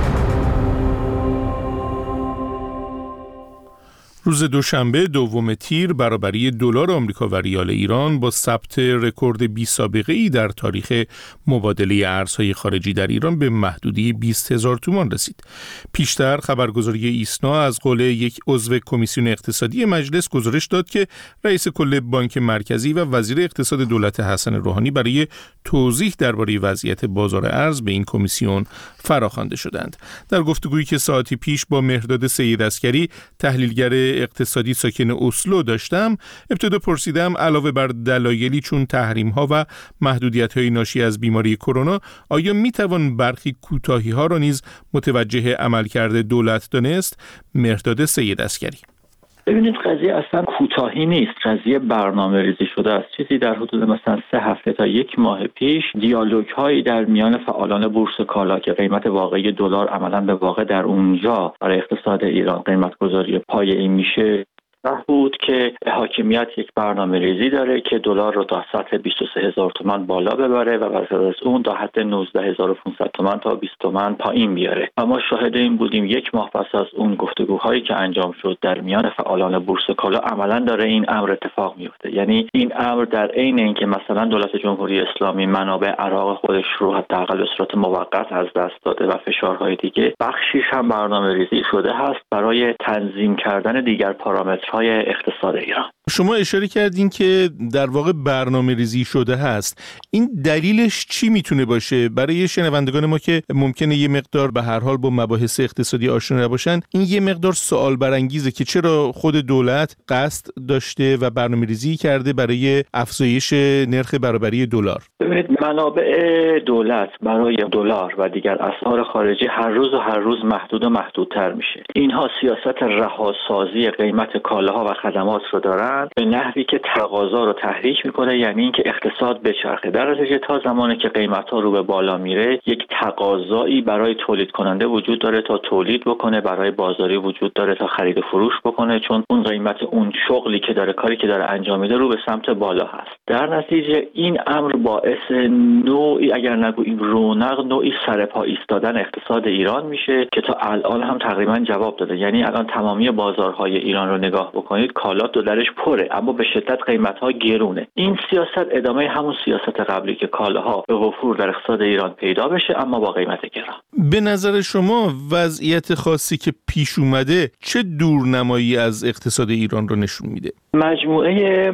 روز دوشنبه دوم تیر برابری دلار آمریکا و ریال ایران با ثبت رکورد بی سابقه ای در تاریخ مبادله ارزهای خارجی در ایران به محدوده بیست هزار تومان رسید. پیشتر خبرگزاری ایسنا از قول یک عضو کمیسیون اقتصادی مجلس گزارش داد که رئیس کل بانک مرکزی و وزیر اقتصاد دولت حسن روحانی برای توضیح درباره وضعیت بازار ارز به این کمیسیون فراخوانده شدند. در گفتگویی که ساعتی پیش با مهرداد سید عسکری تحلیلگر اقتصادی ساکن اسلو داشتم، ابتدا پرسیدم علاوه بر دلایلی چون تحریم‌ها و محدودیت‌های ناشی از بیماری کرونا، آیا می‌توان برخی کوتاهی‌ها را نیز متوجه عملکرد دولت دانست؟ مهرداد سید عسکری: ببینید قضیه اصلا کوتاهی نیست، قضیه برنامه ریزی شده است. چیزی در حدود مثلا سه هفته تا یک ماه پیش دیالوگ هایی در میان فعالان بورس کالا که قیمت واقعی دلار عملاً به واقع در اونجا برای اقتصاد ایران قیمت گذاری پایه‌ای میشه بود که حاکمیت یک برنامه ریزی داره که دلار رو تا سطح بیست و سه هزار تومان بالا ببره و بعد از اون تا حد نوزده هزار و پانصد تومان تا بیست تومان پایین بیاره. اما شاهد این بودیم یک ماه پس از اون گفتگوهایی که انجام شد در میان فعالان بورس کالا عملاً داره این امر اتفاق میفته. یعنی این امر در عین اینکه مثلا دولت جمهوری اسلامی منابع عراق خودش رو حداقل به صورت موقت از دست داده و فشارهای دیگه، بخشیش هم برنامه ریزی شده هست برای تنظیم کردن دیگر پارامتر های اقتصاد ایران. شما اشاره کردین که در واقع برنامه ریزی شده هست. این دلیلش چی میتونه باشه؟ برای شنوندگان ما که ممکنه یه مقدار به هر حال با مباحث اقتصادی آشنا نباشن، این یه مقدار سوال برانگیزه که چرا خود دولت قصد داشته و برنامه ریزی کرده برای افزایش نرخ برابری دلار. ببینید منابع دولت برای دلار و دیگر اسعار خارجی هر روز و هر روز محدود و محدودتر میشه. اینها سیاست رهاسازی قیمت کالاها و خدمات رو دارن به نحوی که تقاضا رو تحریک میکنه، یعنی اینکه اقتصاد بچرخه. در نتیجه تا زمانی که قیمت‌ها رو به بالا میره، یک تقاضایی برای تولید کننده وجود داره تا تولید بکنه، برای بازاری وجود داره تا خرید و فروش بکنه، چون اون قیمت اون شغلی که داره، کاری که داره انجام میده رو به سمت بالا هست. در نتیجه این امر باعث نوعی اگر نگوییم رونق، نوعی سرپا ایستادن اقتصاد ایران میشه که تا الان هم تقریبا جواب داده. یعنی الان تمامی بازارهای ایران رو نگاه بکنید، کالا دلارش پره اما به شدت قیمت‌ها گرونه. این سیاست ادامه همون سیاست قبلی که کالاها به وفور در اقتصاد ایران پیدا بشه اما با قیمت گران. به نظر شما وضعیت خاصی که پیش اومده چه دورنمایی از اقتصاد ایران رو نشون میده؟ مجموعه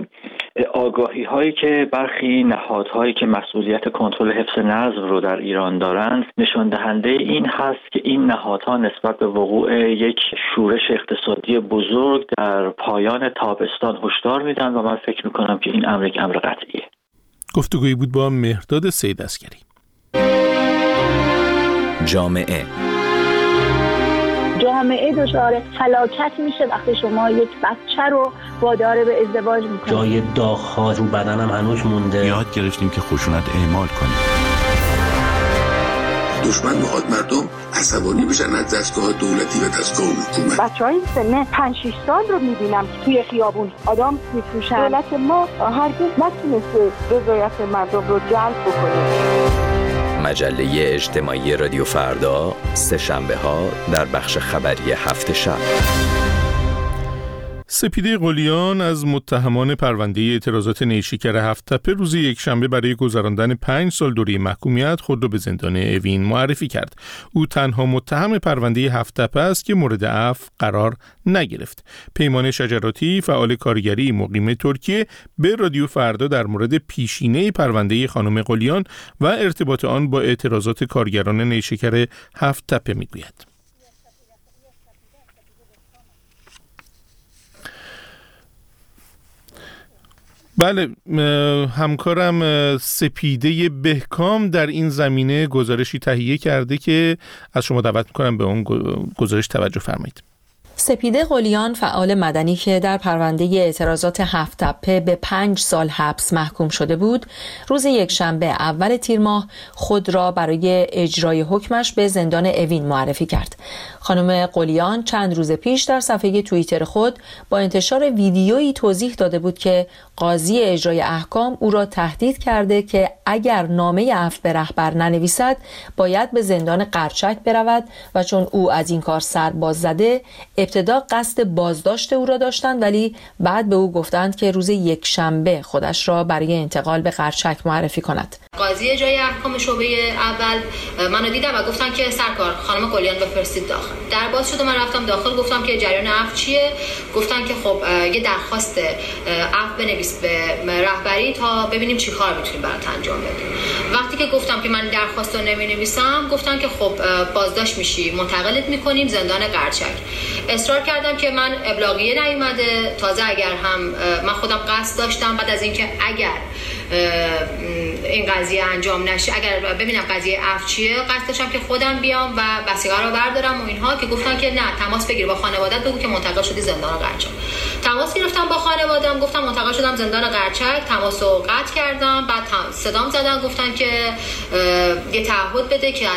آگاهی هایی که برخی نهادهایی که مسئولیت کنترل حفظ نظم رو در ایران دارند نشان دهنده این هست که این نهادها نسبت به وقوع یک شورش اقتصادی بزرگ در پایان تابستان هشدار میدن و من فکر میکنم که این امر یک امر قطعیه. گفتگویی بود با مهرداد سید عسکری. جامعه جامعه دچار فلاکت میشه وقتی شما یک بچه رو وادار به ازدواج میکنید. جای داغ‌ها رو بدنم هنوز مونده. یاد گرفتیم که خشونت اعمال کنیم. دشمن میخواد مردم عصبانی بشن از دستگاه دولتی و دستگاه حکومت. بچهای سن پنج شش سال رو میبینم که توی خیابون آدم میفروشن. دولت ما هرگز نتونسته رضایت مردم رو جلب بکنه. مجله اجتماعی رادیو فردا، سه شنبه ها در بخش خبری هفت شب. سپیده قلیان از متهمان پرونده اعتراضات نیشکر هفت تپه روز یکشنبه برای گذراندن پنج سال دوره محکومیت خود را به زندان اوین معرفی کرد. او تنها متهم پرونده هفت تپه است که مورد عفو قرار نگرفت. پیمان شجراتی، فعال کارگری مقیم ترکیه، به رادیو فردا در مورد پیشینه پرونده خانم قلیان و ارتباط آن با اعتراضات کارگران نیشکر هفت تپه میگوید. بله، همکارم سپیده بهکام در این زمینه گزارشی تهیه کرده که از شما دعوت می‌کنم به اون گزارش توجه فرمایید. سپیده قلیان، فعال مدنی که در پرونده اعتراضات هفت تپه به پنج سال حبس محکوم شده بود، روز یکشنبه اول تیر ماه خود را برای اجرای حکمش به زندان اوین معرفی کرد. خانم قلیان چند روز پیش در صفحه توییتر خود با انتشار ویدیویی توضیح داده بود که قاضی اجرای احکام او را تهدید کرده که اگر نامه عفو به رهبر ننویسد باید به زندان قرچک برود و چون او از این کار سر باز زده، ابتدا قصد بازداشت او را داشتند ولی بعد به او گفتند که روز یکشنبه خودش را برای انتقال به قرچک معرفی کند. قاضی اجرای احکام شعبه اول منو دیدم و گفتن که سرکار خانم قلیان بفرستید داخل. در باز شد و من رفتم داخل، گفتم که جریان عفو چیه؟ گفتن که خب یه درخواست عفو بنویس به رهبری تا ببینیم چی کار میتونیم برات انجام بدیم. وقتی که گفتم که من درخواست رو نمی‌نویسم، گفتن که خب بازداشت میشی، منتقلت میکنیم زندان قرچک. اصرار کردم که من ابلاغیه نیومده، تازه اگر هم من خودم قصد داشتم بعد از اینکه اگر این قضیه انجام نشه، اگر ببینم قضیه عفو چیه، قصد داشتم که خودم بیام و وثیقه رو بردارم و اینها، که گفتن که نه، تماس بگیر با خانواده‌ات، بگو که منتقل شدی زندان قرچک. تماس گرفتم با خانواده‌ام، گفتم منتقل شدم زندان قرچک، تماس رو قطع کردم. بعد صدام زدن گفتن که یه تعهد بده که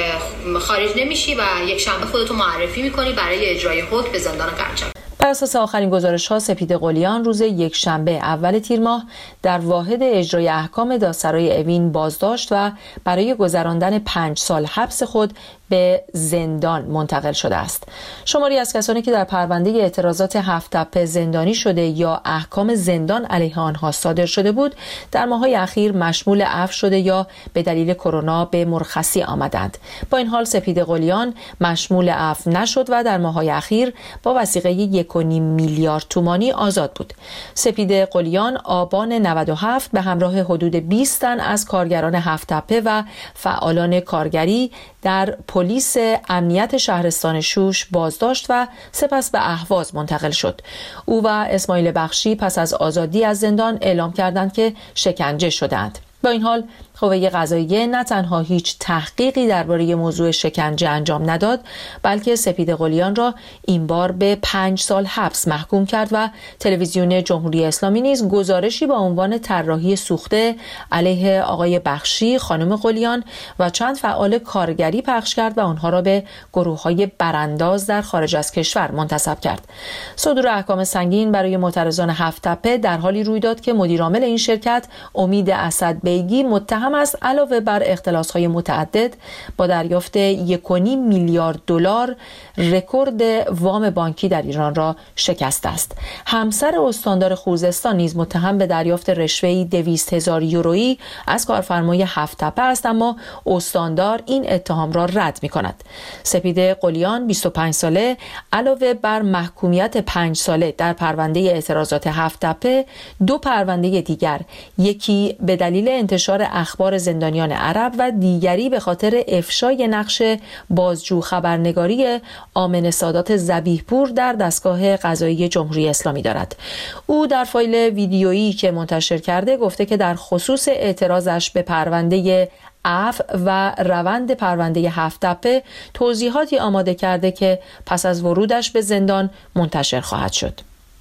خارج نمیشی و یک شنبه خودتو معرفی میکنی برای اجرای حکم به زندان قرچک. بر اساس آخرین گزارش‌ها، سپیده قلیان روز یکشنبه اول تیر ماه در واحد اجرای احکام دادسرای اوین بازداشت و برای گذراندن پنج سال حبس خود به زندان منتقل شده است. شماری از کسانی که در پرونده اعتراضات هفت تپه زندانی شده یا احکام زندان علیه آنها صادر شده بود، در ماه‌های اخیر مشمول عفو شده یا به دلیل کرونا به مرخصی آمدند. با این حال سپیده قلیان مشمول عفو نشد و در ماه‌های اخیر با وثیقه یک و نیم میلیارد تومانی آزاد بود. سپیده قلیان آبان نود و هفت به همراه حدود بیست تن از کارگران هفت تپه و فعالان کارگری در پلیس امنیت شهرستان شوش بازداشت و سپس به اهواز منتقل شد. او و اسماعیل بخشی پس از آزادی از زندان اعلام کردند که شکنجه شدند. با این حال قوه قضاییه نه تنها هیچ تحقیقی درباره موضوع شکنجه انجام نداد، بلکه سپیده قلیان را این بار به پنج سال حبس محکوم کرد و تلویزیون جمهوری اسلامی نیز گزارشی با عنوان طراحی سوخته علیه آقای بخشی، خانم قلیان و چند فعال کارگری پخش کرد و آنها را به گروه‌های برانداز در خارج از کشور منتسب کرد. صدور احکام سنگین برای معترضان هفت تپه در حالی روی داد که مدیرعامل این شرکت امید اسدبیگی متهم است علاوه بر اختلاس‌های متعدد با دریافت یک و نیم میلیارد دلار رکورد وام بانکی در ایران را شکسته است. همسر استاندار خوزستان نیز متهم به دریافت رشوه‌ای دویست هزار یورویی از کارفرمای هفت تپه است، اما استاندار این اتهام را رد می‌کند. سپیده قلیان بیست و پنج ساله علاوه بر محکومیت پنج ساله در پرونده اعتراضات هفت تپه، دو پرونده دیگر، یکی به دلیل انتشار اخبار زندانیان عرب و دیگری به خاطر افشای نقش بازجو خبرنگاری آمنه سادات ذبیحپور در دستگاه قضایی جمهوری اسلامی دارد. او در فایل ویدیویی که منتشر کرده گفته که در خصوص اعتراضش به پرونده عفو و روند پرونده هفت تپه توضیحاتی آماده کرده که پس از ورودش به زندان منتشر خواهد شد.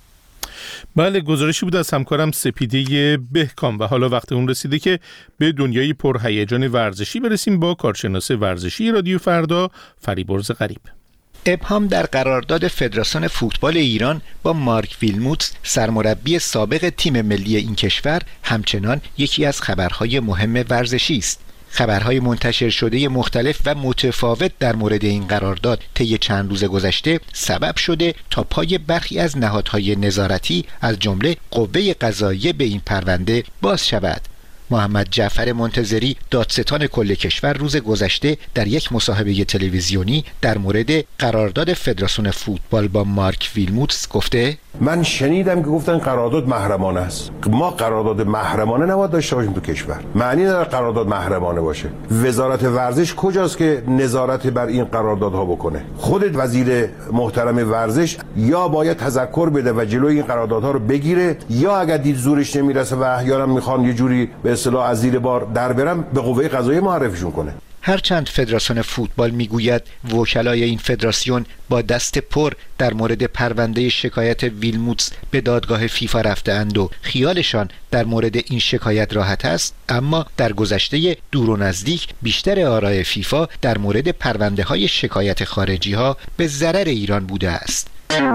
بله، گزارشی بود از همکارم سپیده بهکام و حالا وقت اون رسیده که به دنیای پرهیجان ورزشی برسیم با کارشناس ورزشی رادیو فردا فریبرز غریب. ابهام در قرارداد فدراسیون فوتبال ایران با مارک ویلموتس، سرمربی سابق تیم ملی این کشور، همچنان یکی از خبرهای مهم ورزشی است. خبرهای منتشر شده مختلف و متفاوت در مورد این قرارداد طی چند روز گذشته سبب شده تا پای برخی از نهادهای نظارتی از جمله قوه قضاییه به این پرونده باز شود. محمد جعفر منتظری دادستان کل کشور روز گذشته در یک مصاحبه تلویزیونی در مورد قرارداد فدراسیون فوتبال با مارک ویلموتس گفته: من شنیدم که گفتن قرارداد محرمانه است. ما قرارداد محرمانه نباید داشته باشیم تو کشور. معنی نداره قرارداد محرمانه باشه. وزارت ورزش کجاست که نظارت بر این قراردادها بکنه؟ خود وزیر محترم ورزش یا باید تذکر بده و جلوی این قراردادها رو بگیره، یا اگر دید زورش نمیرسه و احیانا میخوان یه جوری به اصطلاح از زیر بار در برن، به قوه قضاییه معرفیشون کنه. هرچند فدراسیون فوتبال میگوید وکلای این فدراسیون با دست پر در مورد پرونده شکایت ویلموتس به دادگاه فیفا رفته‌اند و خیالشان در مورد این شکایت راحت است، اما در گذشته دور و نزدیک بیشتر آرای فیفا در مورد پرونده های شکایت خارجی ها به ضرر ایران بوده است.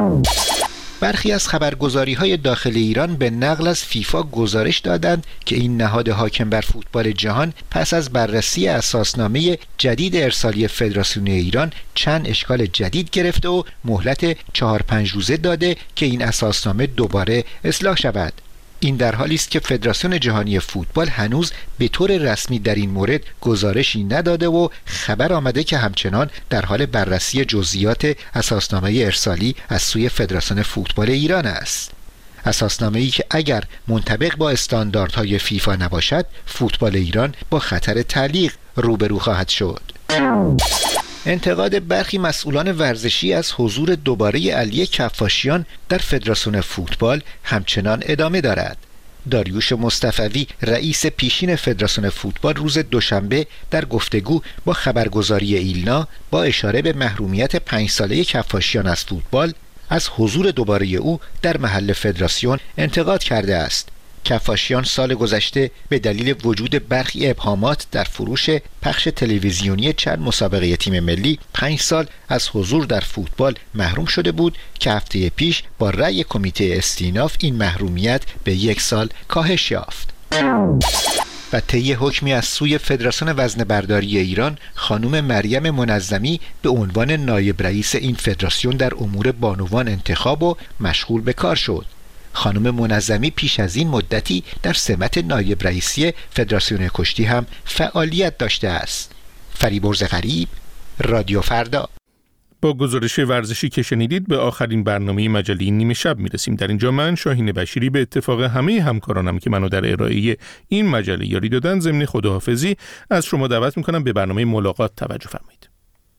برخی از خبرگزاری‌های داخل ایران به نقل از فیفا گزارش دادند که این نهاد حاکم بر فوتبال جهان پس از بررسی اساسنامه جدید ارسالی فدراسیون ایران چند اشکال جدید گرفته و مهلت چهار پنج روزه داده که این اساسنامه دوباره اصلاح شود. این در حالی است که فدراسیون جهانی فوتبال هنوز به طور رسمی در این مورد گزارشی نداده و خبر آمده که همچنان در حال بررسی جزئیات اساسنامه ارسالی از سوی فدراسیون فوتبال ایران است. اساسنامه‌ای که اگر منطبق با استانداردهای فیفا نباشد، فوتبال ایران با خطر تعلیق روبرو خواهد شد. انتقاد برخی مسئولان ورزشی از حضور دوباره علی کفاشیان در فدراسیون فوتبال همچنان ادامه دارد. داریوش مصطفوی رئیس پیشین فدراسیون فوتبال روز دوشنبه در گفتگو با خبرگزاری ایلنا با اشاره به محرومیت پنج ساله کفاشیان از فوتبال از حضور دوباره او در محل فدراسیون انتقاد کرده است. کفاشیان سال گذشته به دلیل وجود برخی ابهامات در فروش پخش تلویزیونی چند مسابقه تیم ملی پنج سال از حضور در فوتبال محروم شده بود که هفته پیش با رأی کمیته استیناف این محرومیت به یک سال کاهش یافت. و طی حکمی از سوی فدراسیون وزنه برداری ایران، خانم مریم منظمی به عنوان نایب رئیس این فدراسیون در امور بانوان انتخاب و مشغول به کار شد. خانم منظمی پیش از این مدتی در سمت نایب رئیسی فدراسیون کشتی هم فعالیت داشته است. فریبرز غریب، رادیو فردا. با گزارش ورزشی که شنیدید به آخرین برنامه مجله نیمه شب میرسیم. در اینجا من شاهین بشیری به اتفاق همه همکارانم که منو در ارائه این مجله یاری دادن ضمن خداحافظی از شما دعوت میکنم به برنامه ملاقات توجه فرمایید.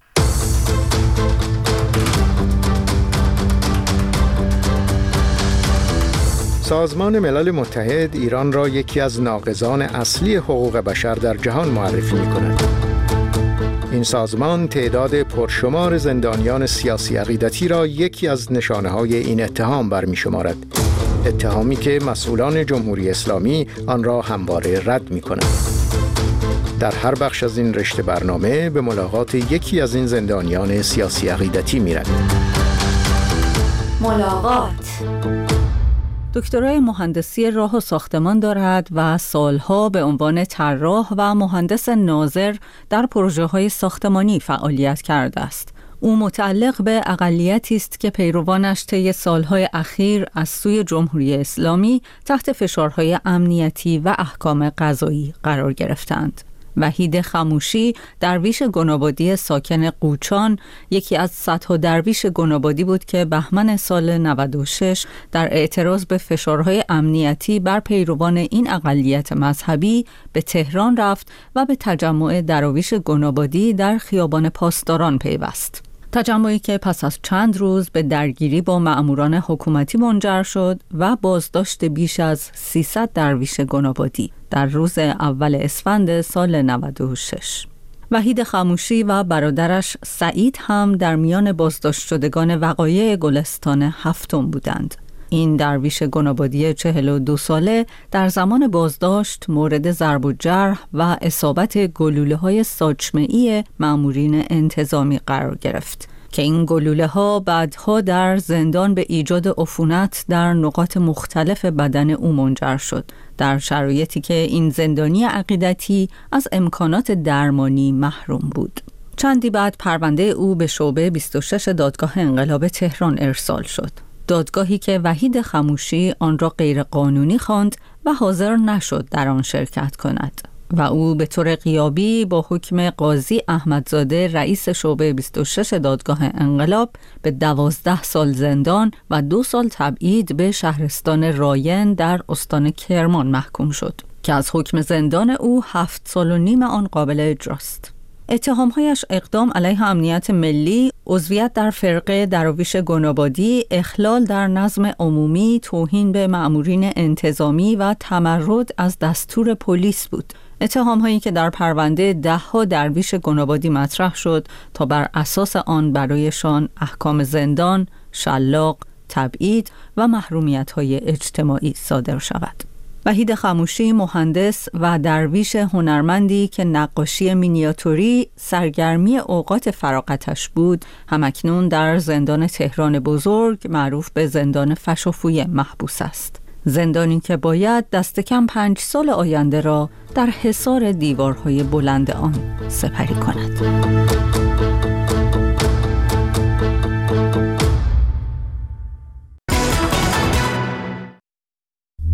سازمان ملل متحد ایران را یکی از ناقضان اصلی حقوق بشر در جهان معرفی می‌کند. این سازمان تعداد پرشمار زندانیان سیاسی عقیدتی را یکی از نشانه‌های این اتهام برمی‌شمارد. اتهامی که مسئولان جمهوری اسلامی آن را همواره رد می‌کنند. در هر بخش از این رشته برنامه به ملاقات یکی از این زندانیان سیاسی عقیدتی می‌رویم. ملاقات. دکترای مهندسی راه و ساختمان دارد و سالها به عنوان طراح و مهندس ناظر در پروژه‌های ساختمانی فعالیت کرده است. او متعلق به اقلیتی است که پیروانش طی سالهای اخیر از سوی جمهوری اسلامی تحت فشارهای امنیتی و احکام قضایی قرار گرفتند. وحید خموشی، درویش گنابادی ساکن قوچان، یکی از صدها درویش گنابادی بود که بهمن سال نود و شش در اعتراض به فشارهای امنیتی بر پیروان این اقلیت مذهبی به تهران رفت و به تجمع دراویش گنابادی در خیابان پاسداران پیوست. تجمعی که پس از چند روز به درگیری با مأموران حکومتی منجر شد و بازداشت بیش از سیصد درویش گنابادی در روز اول اسفند سال نود و شش. وحید خموشی و برادرش سعید هم در میان بازداشت شدگان وقایع گلستان هفتم بودند. این درویش گنابادی چهل و دو ساله در زمان بازداشت مورد ضرب و جرح و اصابت گلوله‌های ساچمه‌ای مأمورین انتظامی قرار گرفت. که این گلوله ها بعدها در زندان به ایجاد عفونت در نقاط مختلف بدن او منجر شد، در شرایطی که این زندانی عقیدتی از امکانات درمانی محروم بود. چندی بعد پرونده او به شعبه بیست و شش دادگاه انقلاب تهران ارسال شد. دادگاهی که وحید خموشی آن را غیرقانونی خواند و حاضر نشد در آن شرکت کند و او به طور غیابی با حکم قاضی احمدزاده رئیس شعبه بیست و شش دادگاه انقلاب به دوازده سال زندان و دو سال تبعید به شهرستان راین در استان کرمان محکوم شد که از حکم زندان او هفت سال و نیم آن قابل اجراست. اتهامهایش اقدام علیه امنیت ملی، عضویت در فرقه دراویش گنابادی، اخلال در نظم عمومی، توهین به مأمورین انتظامی و تمرد از دستور پلیس بود. اتهامهایی که در پرونده ده ها درویش گنابادی مطرح شد تا بر اساس آن برایشان احکام زندان، شلاق، تبعید و محرومیت‌های اجتماعی صادر شود. وحید خموشی مهندس و درویش هنرمندی که نقاشی مینیاتوری سرگرمی اوقات فراغتش بود، همکنون در زندان تهران بزرگ معروف به زندان فشافویه محبوس است. زندانی که باید دست کم پنج سال آینده را در حصار دیوارهای بلند آن سپری کند.